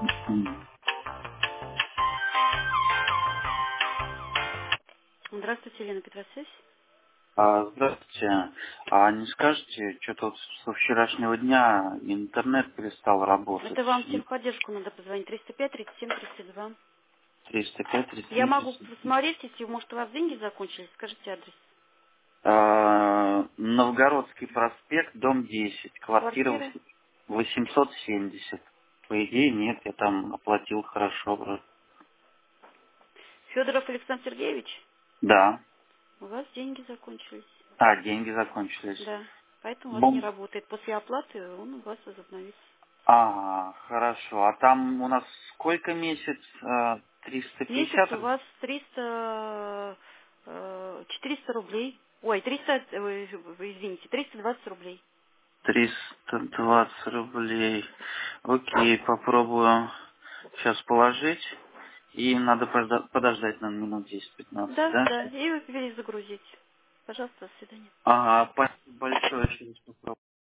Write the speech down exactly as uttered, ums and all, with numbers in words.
М. Здравствуйте, Елена Петросвязь. А, здравствуйте. А не скажете, что-то вот со вчерашнего дня интернет перестал работать? Это вам в техподдержку надо позвонить. триста пять тридцать семь тридцать два. триста пять, Я тридцать могу семь. посмотреть, если, может, у вас деньги закончились. Скажите адрес. А, Новгородский проспект, дом десять, квартира Квартира. восемьсот семьдесят. По идее, нет, я там оплатил хорошо вроде. Федоров Александр Сергеевич. Да. У вас деньги закончились. А, деньги закончились. Да. Поэтому у вас не Бом... работает. После оплаты он у вас возобновится. А, хорошо. А там у нас сколько месяц? А, триста Месяц пятьдесят? у вас триста, э, четыреста рублей. Ой, триста, э, вы извините, триста двадцать рублей. триста двадцать рублей. Окей, попробую сейчас положить. И надо подожда- подождать на минут десять-пятнадцать, Да, да? да. И вы перезагрузить. Пожалуйста, до свидания. Ага, спасибо большое. Через попробую.